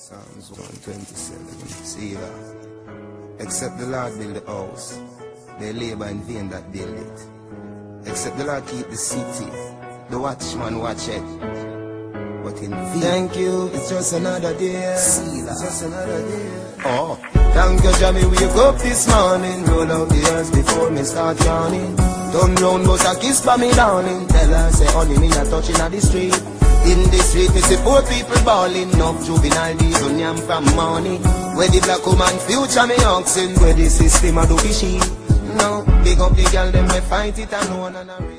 Psalms 127. See that? Except the Lord build the house, they labor in vain that build it. Except the Lord keep the city, the watchman watch it. But in vain. Thank you, it's just another day. See that? It's just another day. Oh, thank you, Jamie, wake up this morning. Roll out the earth before me start yawning. Turn round, but a kiss for me darling. Tell her, say, honey, me a touching at the street. In the street, me see poor people balling. Enough juvenile diesel yam from morning. Where the black woman future me oxen. Where the system a do fishy. No, big up the girl, them me fight it alone and